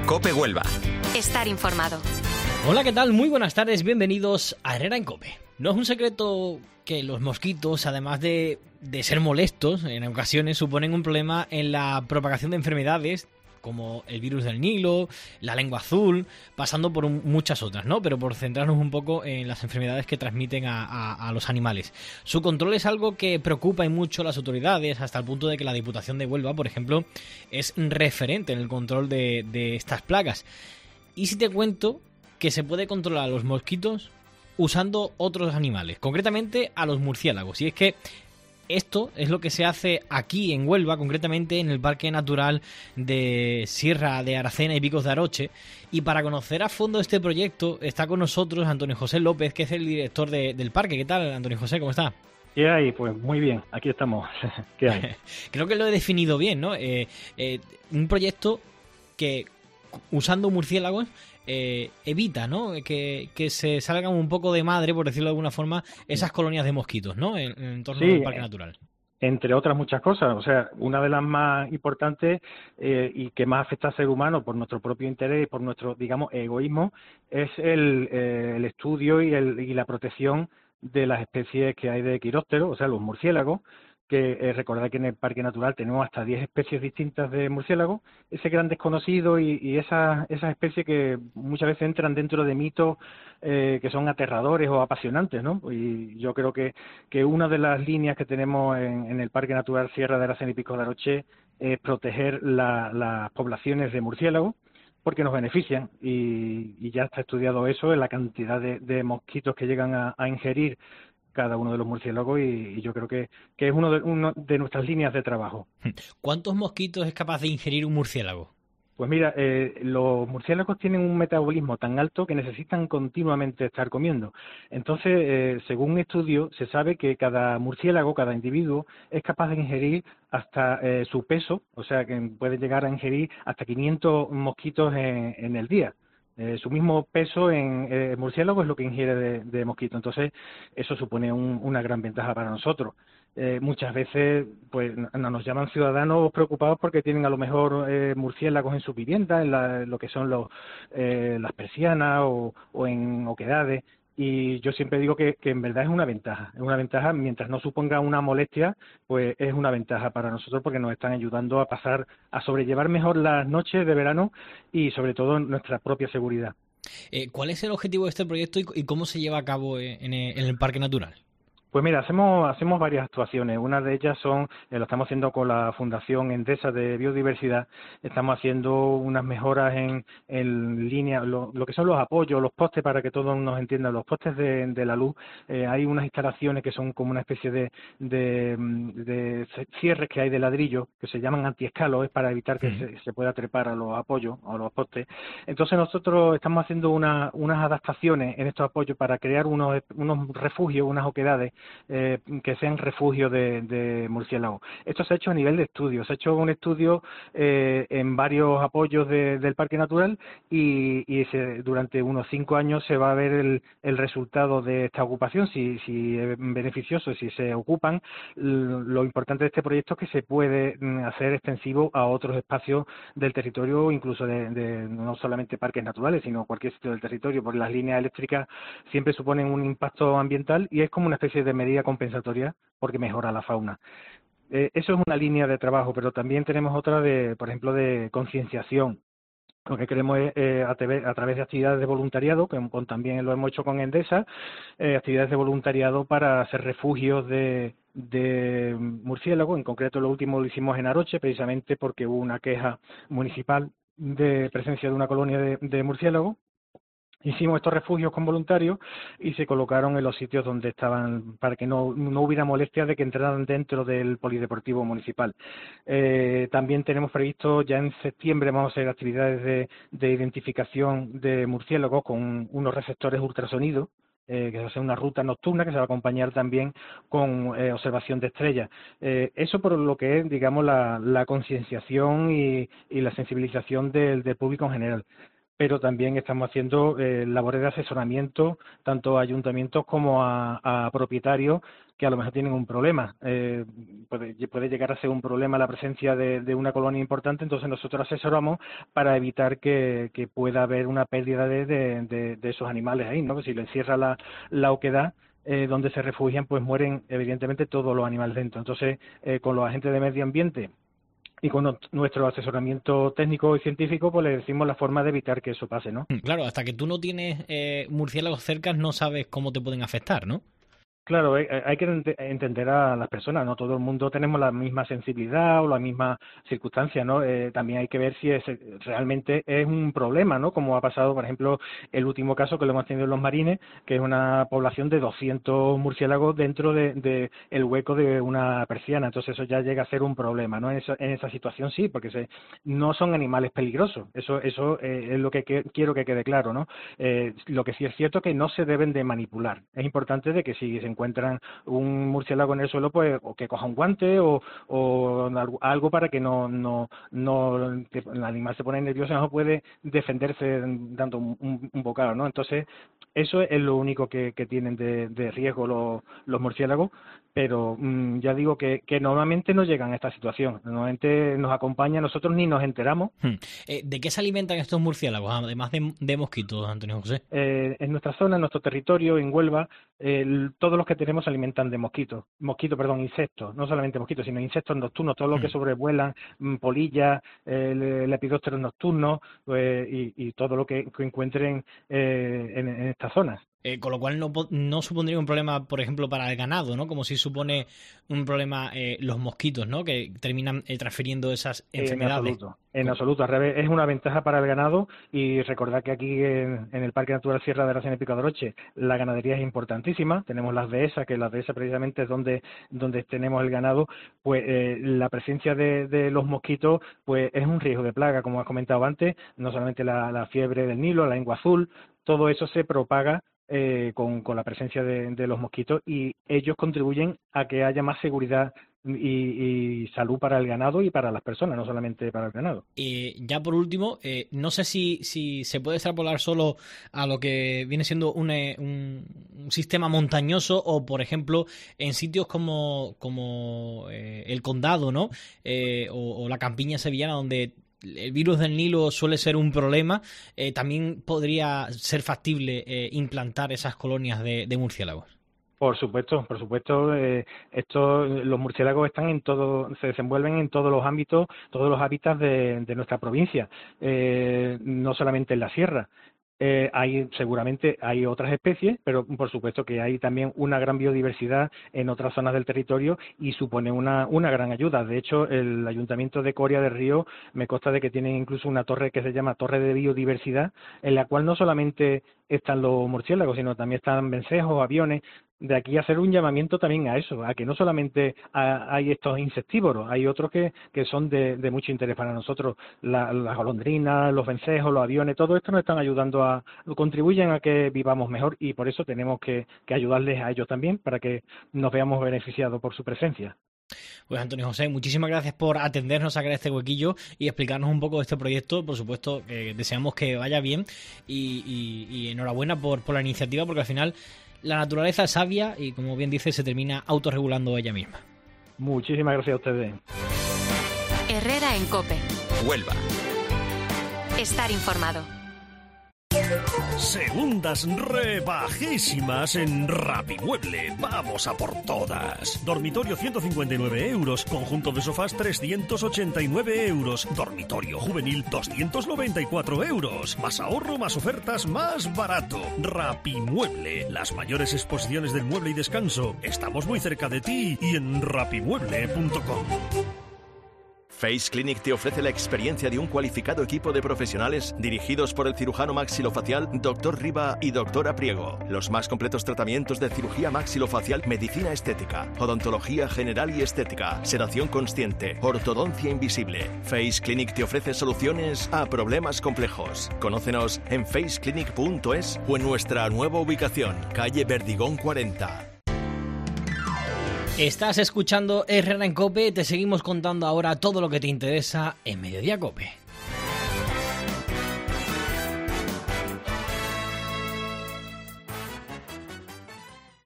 COPE Huelva. Estar informado. Hola, ¿qué tal? Muy buenas tardes, bienvenidos a Herrera en COPE. No es un secreto que los mosquitos, además de ser molestos, en ocasiones suponen un problema en la propagación de enfermedades, como el virus del Nilo, la lengua azul, pasando por muchas otras, ¿no? Pero por centrarnos un poco en las enfermedades que transmiten a los animales. Su control es algo que preocupa y mucho a las autoridades, hasta el punto de que la Diputación de Huelva, por ejemplo, es referente en el control de estas plagas. ¿Y si te cuento que se puede controlar a los mosquitos usando otros animales, concretamente a los murciélagos? Y es que esto es lo que se hace aquí en Huelva, concretamente en el Parque Natural de Sierra de Aracena y Picos de Aroche. Y para conocer a fondo este proyecto está con nosotros Antonio José López, que es el director del parque. ¿Qué tal, Antonio José? ¿Cómo está? ¿Qué hay? Pues muy bien, aquí estamos. ¿Qué hay? Creo que lo he definido bien, ¿no? Un proyecto que, usando murciélagos, evita, ¿no? Que se salgan un poco de madre, por decirlo de alguna forma, esas colonias de mosquitos, ¿no? En torno del parque natural. Entre otras muchas cosas. O sea, una de las más importantes y que más afecta al ser humano por nuestro propio interés y por nuestro, digamos, egoísmo, es el estudio y la protección de las especies que hay de quirópteros, o sea, los murciélagos, que recordad que en el Parque Natural tenemos hasta 10 especies distintas de murciélagos, ese gran desconocido y esas especies que muchas veces entran dentro de mitos que son aterradores o apasionantes, ¿no? Y yo creo que una de las líneas que tenemos en el Parque Natural Sierra de Aracena y Picos de Aroche es proteger las poblaciones de murciélagos, porque nos benefician y ya está estudiado eso en la cantidad de mosquitos que llegan a ingerir cada uno de los murciélagos y yo creo que es uno de nuestras líneas de trabajo. ¿Cuántos mosquitos es capaz de ingerir un murciélago? Pues mira, los murciélagos tienen un metabolismo tan alto que necesitan continuamente estar comiendo. Entonces, según un estudio, se sabe que cada murciélago, cada individuo, es capaz de ingerir hasta su peso, o sea, que puede llegar a ingerir hasta 500 mosquitos en el día. Su mismo peso en murciélago es lo que ingiere de mosquito. Entonces, eso supone una gran ventaja para nosotros. Muchas veces pues nos llaman ciudadanos preocupados porque tienen a lo mejor murciélagos en su vivienda, en lo que son las persianas o en oquedades. Y yo siempre digo que en verdad es una ventaja, mientras no suponga una molestia, pues es una ventaja para nosotros porque nos están ayudando a sobrellevar mejor las noches de verano y sobre todo nuestra propia seguridad. ¿Cuál es el objetivo de este proyecto y cómo se lleva a cabo en el Parque Natural? Pues mira, hacemos varias actuaciones. Una de ellas lo estamos haciendo con la Fundación Endesa de Biodiversidad. Estamos haciendo unas mejoras en línea, lo que son los apoyos, los postes, para que todos nos entiendan, los postes de la luz. Hay unas instalaciones que son como una especie de cierres que hay de ladrillo, que se llaman antiescalos, es para evitar que se pueda trepar a los apoyos, a los postes. Entonces nosotros estamos haciendo unas adaptaciones en estos apoyos para crear unos refugios, unas oquedades, que sean refugio de murciélagos. Esto se ha hecho a nivel de estudio, se ha hecho un estudio en varios apoyos del Parque Natural y durante unos 5 años se va a ver el resultado de esta ocupación, si es beneficioso, si se ocupan. Lo importante de este proyecto es que se puede hacer extensivo a otros espacios del territorio, incluso de no solamente parques naturales, sino cualquier sitio del territorio, porque las líneas eléctricas siempre suponen un impacto ambiental y es como una especie de medida compensatoria porque mejora la fauna. Eso es una línea de trabajo, pero también tenemos otra por ejemplo, de concienciación. Lo que queremos es, a través de actividades de voluntariado, que también lo hemos hecho con Endesa, actividades de voluntariado para hacer refugios de murciélagos. En concreto, lo último lo hicimos en Aroche, precisamente porque hubo una queja municipal de presencia de una colonia de murciélagos. Hicimos estos refugios con voluntarios y se colocaron en los sitios donde estaban para que no hubiera molestia de que entraran dentro del polideportivo municipal. También tenemos previsto, ya en septiembre vamos a hacer actividades de identificación de murciélagos con unos receptores ultrasonidos, que se hace una ruta nocturna que se va a acompañar también con observación de estrellas. Eso por lo que es, digamos, la concienciación y la sensibilización del público en general. pero también estamos haciendo labores de asesoramiento tanto a ayuntamientos como a propietarios que a lo mejor tienen un problema. Puede llegar a ser un problema la presencia de una colonia importante, entonces nosotros asesoramos para evitar que pueda haber una pérdida de esos animales ahí, ¿no? Si le encierra la oquedad, donde se refugian, pues mueren evidentemente todos los animales dentro. Entonces, con los agentes de medio ambiente y con nuestro asesoramiento técnico y científico, pues le decimos la forma de evitar que eso pase, ¿no? Claro, hasta que tú no tienes murciélagos cerca no sabes cómo te pueden afectar, ¿no? Claro, hay que entender a las personas, no todo el mundo tenemos la misma sensibilidad o la misma circunstancia, ¿no? También hay que ver si realmente es un problema, ¿no? Como ha pasado, por ejemplo, el último caso que lo hemos tenido en Los Marines, que es una población de 200 murciélagos dentro de el hueco de una persiana, entonces eso ya llega a ser un problema, ¿no? En esa situación sí, porque no son animales peligrosos, eso es lo que quiero que quede claro, ¿no? Lo que sí es cierto es que no se deben de manipular, es importante de que si se encuentran un murciélago en el suelo, pues o que coja un guante o algo para que que el animal se pone nervioso y no puede defenderse dando un bocado, ¿no? Entonces, eso es lo único que tienen de riesgo los murciélagos, pero ya digo que normalmente no llegan a esta situación, normalmente nos acompaña, nosotros ni nos enteramos. ¿De qué se alimentan estos murciélagos, además de mosquitos, Antonio José? En nuestra zona, en nuestro territorio, en Huelva, todos los que tenemos se alimentan de insectos, no solamente mosquitos, sino insectos nocturnos, todo lo que sobrevuelan, polillas, lepidópteros nocturnos, y todo lo que encuentren en estas zonas. Con lo cual no supondría un problema, por ejemplo, para el ganado, ¿no? Como si supone un problema los mosquitos, ¿no? Que terminan transfiriendo esas enfermedades. En absoluto, al revés, es una ventaja para el ganado, y recordad que aquí en el Parque Natural Sierra de Aracena y Pico de Oroche la ganadería es importantísima, tenemos las dehesas, que las dehesas precisamente es donde tenemos el ganado, pues la presencia de los mosquitos pues es un riesgo de plaga, como has comentado antes, no solamente la fiebre del Nilo, la lengua azul, todo eso se propaga con la presencia de los mosquitos, y ellos contribuyen a que haya más seguridad y salud para el ganado y para las personas, no solamente para el ganado. Ya por último, no sé si se puede extrapolar solo a lo que viene siendo un sistema montañoso, o por ejemplo en sitios como el Condado, ¿no? O la campiña sevillana, donde el virus del Nilo suele ser un problema, también podría ser factible implantar esas colonias de murciélagos. Por supuesto, los murciélagos están se desenvuelven en todos los ámbitos, todos los hábitats de nuestra provincia, no solamente en la sierra. Seguramente hay otras especies, pero por supuesto que hay también una gran biodiversidad en otras zonas del territorio, y supone una gran ayuda. De hecho, el Ayuntamiento de Coria del Río me consta de que tienen incluso una torre que se llama Torre de Biodiversidad, en la cual no solamente están los murciélagos, sino también están vencejos, aviones. De aquí hacer un llamamiento también a eso, a que no solamente hay estos insectívoros, hay otros que son de mucho interés para nosotros, las golondrinas, los vencejos, los aviones, todo esto nos están ayudando contribuyen a que vivamos mejor, y por eso tenemos que ayudarles a ellos también, para que nos veamos beneficiados por su presencia. Pues Antonio José, muchísimas gracias por atendernos, sacar este huequillo y explicarnos un poco de este proyecto. Por supuesto, deseamos que vaya bien, y enhorabuena por la iniciativa, porque al final la naturaleza es sabia y, como bien dice, se termina autorregulando ella misma. Muchísimas gracias a ustedes. Herrera en COPE. Huelva. Estar informado. Segundas rebajísimas en Rapimueble. Vamos a por todas. Dormitorio 159 euros. Conjunto de sofás 389 euros. Dormitorio juvenil 294 euros. Más ahorro, más ofertas, más barato. Rapimueble. Las mayores exposiciones del mueble y descanso. Estamos muy cerca de ti y en rapimueble.com. Face Clinic te ofrece la experiencia de un cualificado equipo de profesionales dirigidos por el cirujano maxilofacial Dr. Riva y Dr. Priego. Los más completos tratamientos de cirugía maxilofacial, medicina estética, odontología general y estética, sedación consciente, ortodoncia invisible. Face Clinic te ofrece soluciones a problemas complejos. Conócenos en faceclinic.es o en nuestra nueva ubicación, calle Verdigón 40. Estás escuchando Herrera en COPE, te seguimos contando ahora todo lo que te interesa en Mediodía COPE.